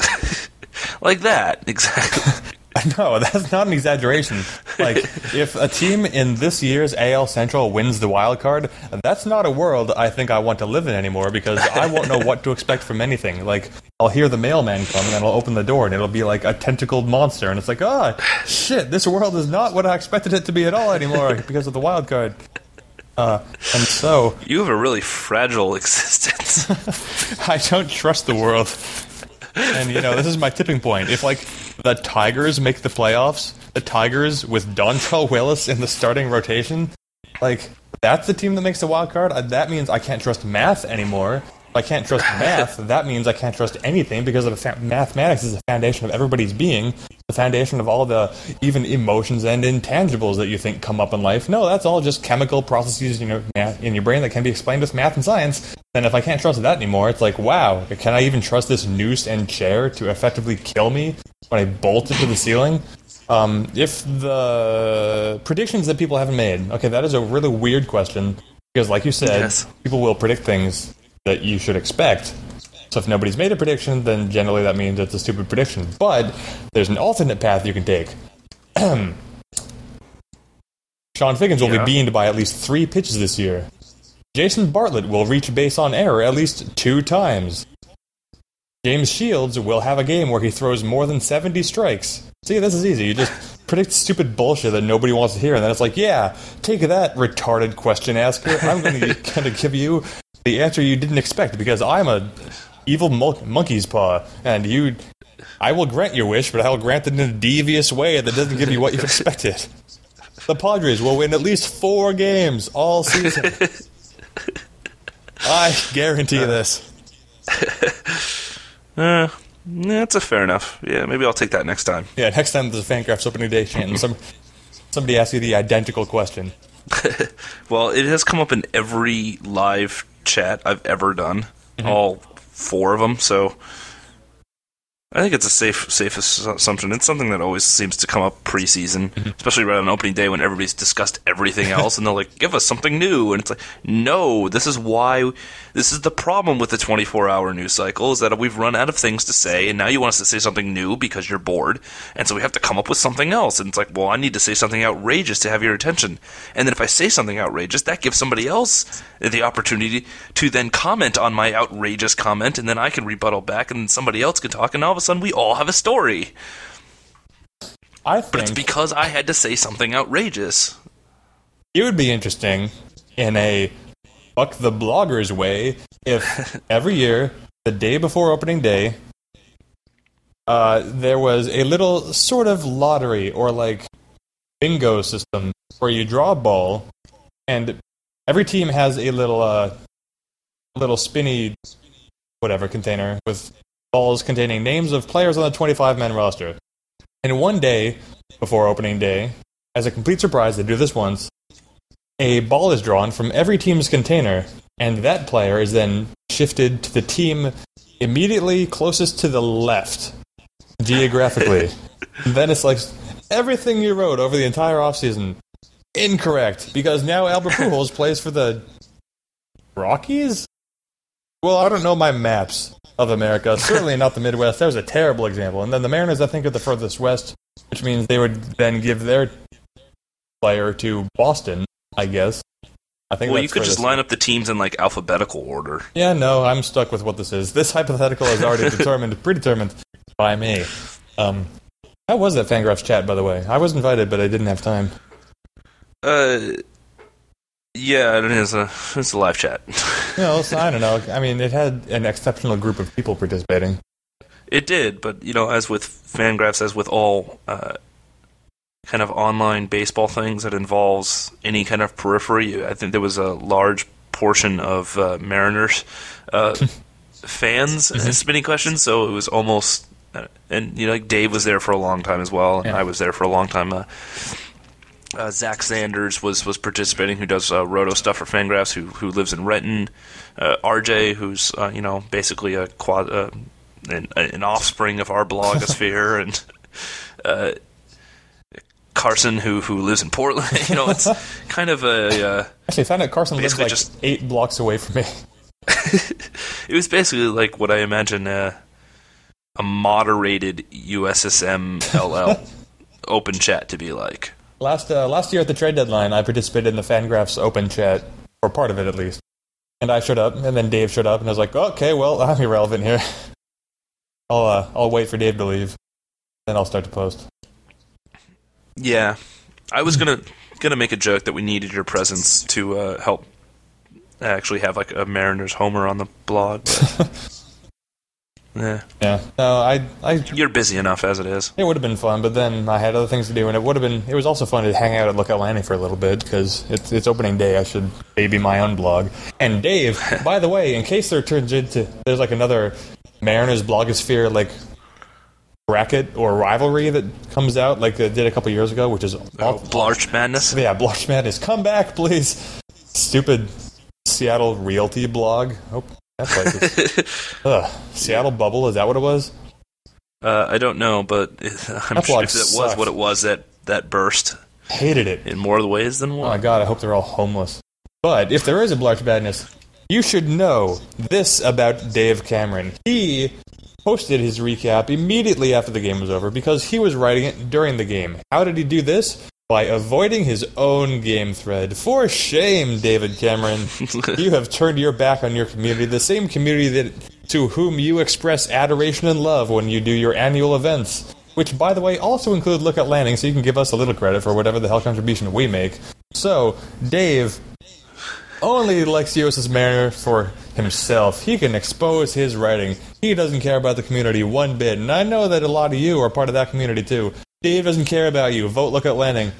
Like that, exactly. No, that's not an exaggeration. Like, if a team in this year's AL Central wins the wild card, that's not a world I think I want to live in anymore, because I won't know what to expect from anything. Like, I'll hear the mailman come, and then I'll open the door, and it'll be like a tentacled monster, and it's like, shit, this world is not what I expected it to be at all anymore because of the wild card. And so... You have a really fragile existence. I don't trust the world. And, you know, this is my tipping point. If, like, the Tigers make the playoffs, the Tigers with Dontrell Willis in the starting rotation, like, that's the team that makes the wild card. That means I can't trust math anymore. If I can't trust math, that means I can't trust anything, because mathematics is the foundation of everybody's being, the foundation of all the even emotions and intangibles that you think come up in life. No, that's all just chemical processes in your brain that can be explained with math and science. And if I can't trust that anymore, it's like, wow, can I even trust this noose and chair to effectively kill me when I bolt it to the ceiling? If the predictions that people haven't made, okay, that is a really weird question, because like you said, people will predict things that you should expect. So if nobody's made a prediction, then generally that means it's a stupid prediction. But there's an alternate path you can take. Sean Figgins will be beamed by at least 3 pitches this year. Jason Bartlett will reach base on error at least 2 times. James Shields will have a game where he throws more than 70 strikes. See, this is easy. You just predict stupid bullshit that nobody wants to hear, and then it's like, yeah, take that, retarded question asker. I'm going to give you the answer you didn't expect, because I'm a evil monkey's paw, and I will grant your wish, but I will grant it in a devious way that doesn't give you what you expected. The Padres will win at least 4 games all season. I guarantee this. That's a fair enough. Yeah, maybe I'll take that next time. Yeah, next time there's a Fangraphs opening day chant, and somebody asks you the identical question. Well, it has come up in every live chat I've ever done, all 4 of them, so I think it's a safe assumption. It's something that always seems to come up preseason, especially right on opening day when everybody's discussed everything else, and they're like, give us something new. And it's like, no, this is the problem with the 24-hour news cycle, is that we've run out of things to say, and now you want us to say something new because you're bored, and so we have to come up with something else. And it's like, well, I need to say something outrageous to have your attention. And then if I say something outrageous, that gives somebody else the opportunity to then comment on my outrageous comment, and then I can rebuttal back, and somebody else can talk, and all of a sudden we all have a story. But it's because I had to say something outrageous. It would be interesting in a fuck the bloggers way if every year, the day before opening day, there was a little sort of lottery or like bingo system where you draw a ball, and every team has a little little spinny, whatever, container with balls containing names of players on the 25-man roster. And one day, before opening day, as a complete surprise, they do this once, a ball is drawn from every team's container, and that player is then shifted to the team immediately closest to the left, geographically. Then it's like, everything you wrote over the entire offseason, incorrect, because now Albert Pujols plays for the Rockies? Well, I don't know my maps of America. Certainly not the Midwest. That was a terrible example. And then the Mariners, I think, are the furthest west, which means they would then give their player to Boston, I guess. I think. Well, you could just line up the teams in like alphabetical order. Yeah, no, I'm stuck with what this is. This hypothetical is already predetermined by me. How was that Fangraphs chat, by the way? I was invited, but I didn't have time. Yeah, it is it's a live chat. So I don't know. I mean, it had an exceptional group of people participating. It did, but as with Fangraphs, as with all kind of online baseball things that involves any kind of periphery, I think there was a large portion of Mariners fans submitting questions, so it was almost, and like Dave was there for a long time as well, and I was there for a long time. Zach Sanders was participating, who does roto stuff for Fangraphs, who lives in Renton. RJ, who's basically an offspring of our blogosphere, and Carson, who lives in Portland. It's kind of a actually, I found out Carson lives like just 8 blocks away from me. It was basically like what I imagine a moderated USSM LL open chat to be like. Last year at the trade deadline, I participated in the Fangraphs open chat, or part of it at least. And I showed up, and then Dave showed up, and I was like, okay, well, I'm irrelevant here. I'll wait for Dave to leave, then I'll start to post. Yeah, I was gonna make a joke that we needed your presence to help actually have like a Mariners homer on the blog. But yeah. No, You're busy enough as it is. It would have been fun, but then I had other things to do, and it was also fun to hang out at Lookout Landing for a little bit, because it's opening day. I should baby my own blog. And Dave, by the way, in case there's like another Mariners blogosphere like bracket or rivalry that comes out, like it did a couple years ago, which is Blarch Madness. Yeah, Blarch Madness. Come back, please. Stupid Seattle Realty blog. Oh. Seattle Bubble, is that what it was? I don't know, but I'm sure if that was what it was, that burst. Hated it. In more ways than one. Oh my god, I hope they're all homeless. But if there is a Blarch Madness, you should know this about Dave Cameron. He posted his recap immediately after the game was over because he was writing it during the game. How did he do this? By avoiding his own game thread. For shame, David Cameron. You have turned your back on your community, the same community to whom you express adoration and love when you do your annual events, which, by the way, also include Lookout Landing, so you can give us a little credit for whatever the hell contribution we make. So, Dave only likes USS Mariner for himself. He can expose his writing. He doesn't care about the community one bit, and I know that a lot of you are part of that community, too. Dave doesn't care about you. Vote Lookout Landing.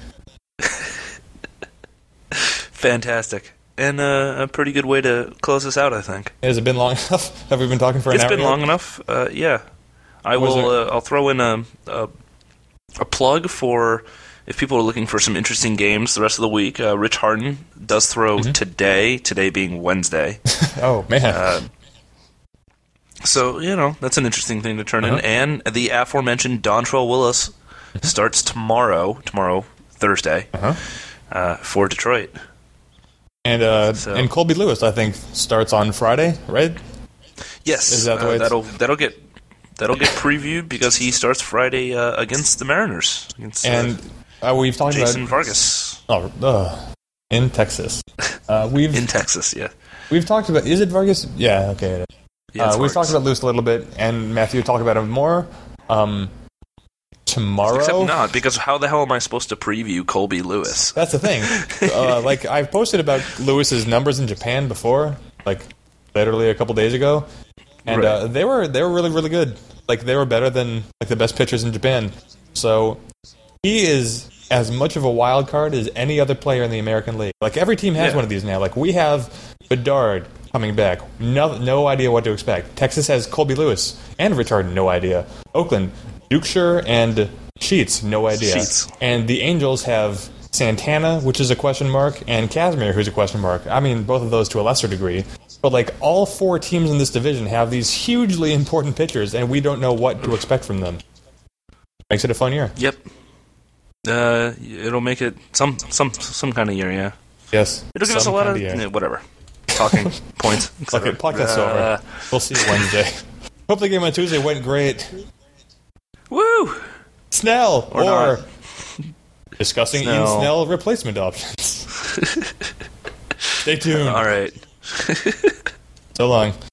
Fantastic. And a pretty good way to close this out, I think. Has it been long enough? Have we been talking for an hour? It's been long enough. Yeah. I'll throw in a plug for if people are looking for some interesting games the rest of the week. Rich Harden does throw today being Wednesday. Oh, man. So, that's an interesting thing to turn in. And the aforementioned Dontrelle Willis starts tomorrow, Thursday, for Detroit. And and Colby Lewis, I think, starts on Friday, right? Yes, is that the way that'll get previewed because he starts Friday against the Mariners. We've talked Jason about Vargas. In Texas. In Texas, yeah. We've talked about. Is it Vargas? Yeah. Okay. Yeah, we've talked about Lewis a little bit, and Matthew talked about him more. Tomorrow? Except not, because how the hell am I supposed to preview Colby Lewis? That's the thing. I've posted about Lewis's numbers in Japan before, like literally a couple days ago, and they were really, really good. Like they were better than like the best pitchers in Japan. So he is as much of a wild card as any other player in the American League. Like every team has one of these now. Like we have Bedard, coming back. No idea what to expect. Texas has Colby Lewis and Richard, no idea. Oakland, Dukeshire and Sheets, no idea. And the Angels have Santana, which is a question mark, and Casimir, who's a question mark. I mean, both of those to a lesser degree. But, like, all 4 teams in this division have these hugely important pitchers, and we don't know what to expect from them. Makes it a fun year. Yep. It'll make it some kind of year, yeah. Yes. It'll give us a lot of whatever. Talking points. Okay, podcast over. We'll see you Wednesday. Hope the game on Tuesday went great. Woo! Snell! Or discussing Snell. Ian Snell replacement options. Stay tuned. All right. So long.